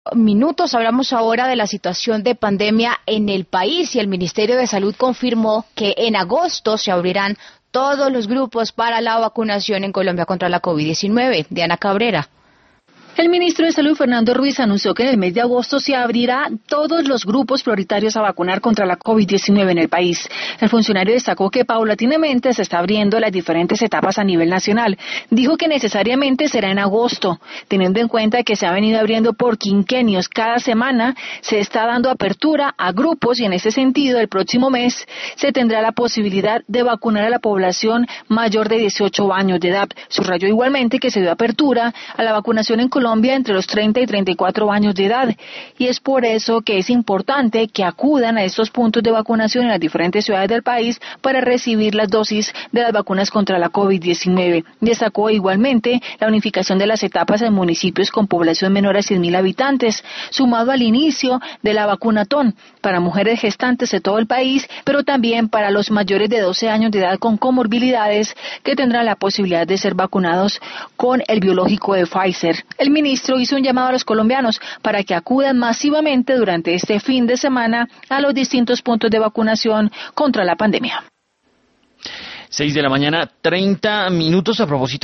minutos hablamos ahora de la situación de pandemia en el país y el Ministerio de Salud confirmó que en agosto se abrirán todos los grupos para la vacunación en Colombia contra la COVID-19. Diana Cabrera. El ministro de Salud, Fernando Ruiz, anunció que en el mes de agosto se abrirá todos los grupos prioritarios a vacunar contra la COVID-19 en el país. El funcionario destacó que paulatinamente se está abriendo las diferentes etapas a nivel nacional. Dijo que necesariamente será en agosto, teniendo en cuenta que se ha venido abriendo por quinquenios. Cada semana se está dando apertura a grupos y en ese sentido el próximo mes se tendrá la posibilidad de vacunar a la población mayor de 18 años de edad. Subrayó igualmente que se dio apertura a la vacunación en Colombia entre los 30 y 34 años de edad, y es por eso que es importante que acudan a estos puntos de vacunación en las diferentes ciudades del país para recibir las dosis de las vacunas contra la COVID-19. Destacó igualmente la unificación de las etapas en municipios con población menor a 100.000 habitantes, sumado al inicio de la vacunatón para mujeres gestantes de todo el país, pero también para los mayores de 12 años de edad con comorbilidades que tendrán la posibilidad de ser vacunados con el biológico de Pfizer. El ministro hizo un llamado a los colombianos para que acudan masivamente durante este fin de semana a los distintos puntos de vacunación contra la pandemia. 6 de la mañana, 30 minutos a propósito